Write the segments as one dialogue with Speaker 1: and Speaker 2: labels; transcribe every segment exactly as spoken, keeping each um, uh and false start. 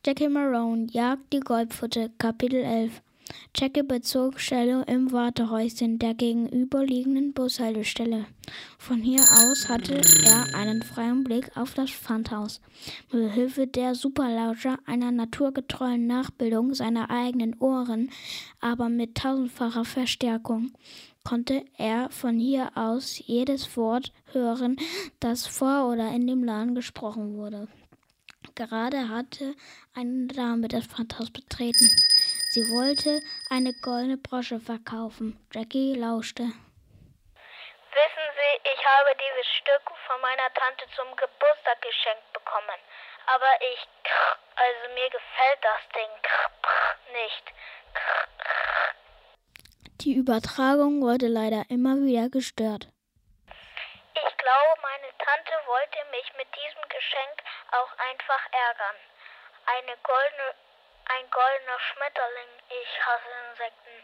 Speaker 1: Jackie Marone jagt die Goldpfote, Kapitel elf. Jackie bezog Stellung im Wartehäuschen der gegenüberliegenden Bushaltestelle. Von hier aus hatte er einen freien Blick auf das Pfandhaus. Mit Hilfe der Superlauscher, einer naturgetreuen Nachbildung seiner eigenen Ohren, aber mit tausendfacher Verstärkung, konnte er von hier aus jedes Wort hören, das vor oder in dem Laden gesprochen wurde. Gerade hatte eine Dame das Pfandhaus betreten. Sie wollte eine goldene Brosche verkaufen. Jackie lauschte.
Speaker 2: Wissen Sie, ich habe dieses Stück von meiner Tante zum Geburtstag geschenkt bekommen. Aber ich, also mir gefällt das Ding nicht.
Speaker 1: Die Übertragung wurde leider immer wieder gestört.
Speaker 2: Ich glaube, meine Tante wollte mich mit diesem Geschenk auch einfach ärgern. Eine goldene, ein goldener Schmetterling. Ich hasse Insekten.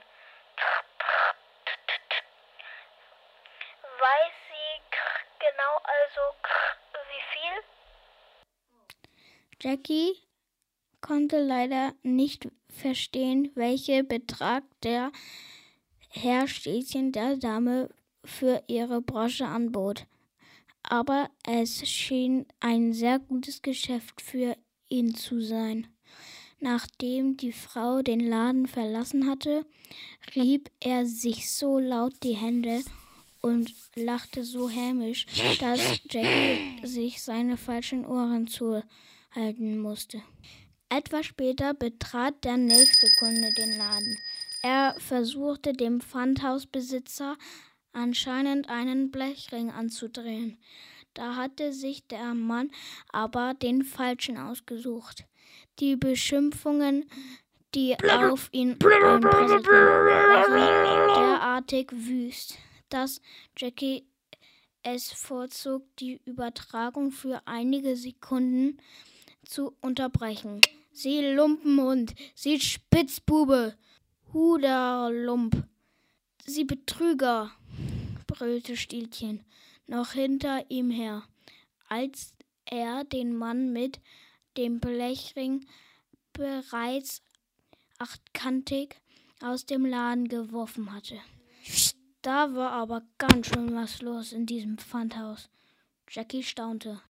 Speaker 2: Weiß sie genau also wie viel?
Speaker 1: Jackie konnte leider nicht verstehen, welchen Betrag der Herr Städtchen der Dame für ihre Brosche anbot. Aber es schien ein sehr gutes Geschäft für ihn zu sein. Nachdem die Frau den Laden verlassen hatte, rieb er sich so laut die Hände und lachte so hämisch, dass Jackie sich seine falschen Ohren zuhalten musste. Etwas später betrat der nächste Kunde den Laden. Er versuchte dem Pfandhausbesitzer anscheinend einen Blechring anzudrehen. Da hatte sich der Mann aber den falschen ausgesucht. Die Beschimpfungen, die auf ihn einprasselten, waren derartig wüst, dass Jackie es vorzog, die Übertragung für einige Sekunden zu unterbrechen. Sie Lumpenhund, Sie Spitzbube, Huderlump, Sie Betrüger, brüllte Stielchen noch hinter ihm her, als er den Mann mit dem Blechring bereits achtkantig aus dem Laden geworfen hatte. Da war aber ganz schön was los in diesem Pfandhaus. Jackie staunte.